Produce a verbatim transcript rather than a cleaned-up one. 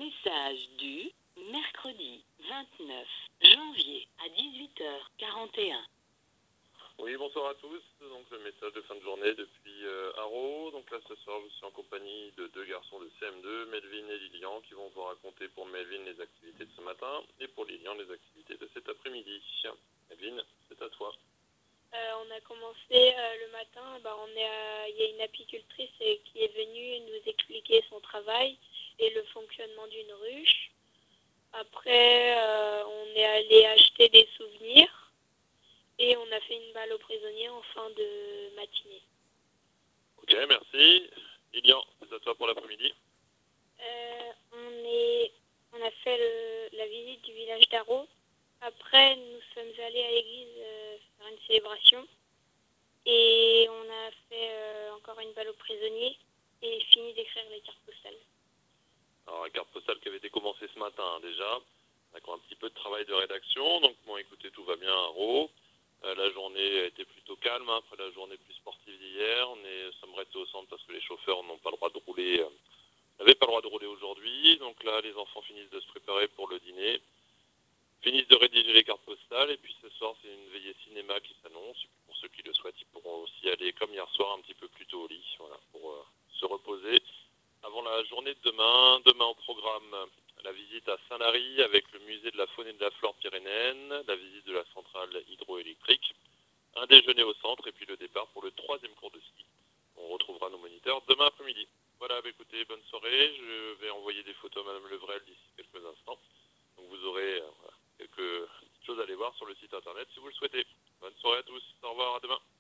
Message du mercredi vingt-neuf janvier à dix-huit heures quarante et un. Oui, bonsoir à tous. Donc le message de fin de journée depuis euh, Haro. Donc là ce soir je suis en compagnie de deux garçons de C M deux, Melvin et Lilian, qui vont vous raconter pour Melvin les activités de ce matin et pour Lilian les activités de cet après-midi. Melvin, c'est à toi. Euh, on a commencé euh, le matin, bah, on est à- il y a une apicultrice euh, qui est venue nous expliquer son travail et le fonctionnement d'une ruche. Après, euh, on est allé acheter des souvenirs et on a fait une balle aux prisonniers en fin de matinée. Ok, merci. Lilian, c'est à toi pour l'après-midi. Euh, on, est, on a fait le- la visite du village d'Arro. Après, nous sommes allés à l'église euh, faire une célébration. Et on a fait euh, encore une balle aux prisonniers et fini d'écrire les cartes postales. Alors la carte postale qui avait été commencée ce matin hein, déjà. On a encore un petit peu de travail de rédaction. Donc bon, écoutez, tout va bien à Haro. Euh, la journée a été plutôt calme, hein, après la journée plus sportive d'hier. On est, sommes restés au centre parce que les chauffeurs n'ont pas le droit de rouler, euh, n'avaient pas le droit de rouler aujourd'hui. Donc là, les enfants finissent de se préparer pour le dîner, finissent de rédiger les cartes postales. Et puis ce soir, c'est une veillée cinéma qui s'annonce. Et puis pour ceux qui le souhaitent, ils pourront aussi aller, comme hier soir, un petit peu plus tôt au lit, voilà, pour euh, se reposer. Avant la journée de demain, demain au programme, la visite à Saint-Lary avec le musée de la faune et de la flore pyrénéenne, la visite de la centrale hydroélectrique, un déjeuner au centre et puis le départ pour le troisième cours de ski. On retrouvera nos moniteurs demain après-midi. Voilà, bah écoutez, bonne soirée. Je vais envoyer des photos à Madame Levrel d'ici quelques instants. Donc vous aurez euh, voilà, quelques petites choses à aller voir sur le site internet si vous le souhaitez. Bonne soirée à tous. Au revoir, à demain.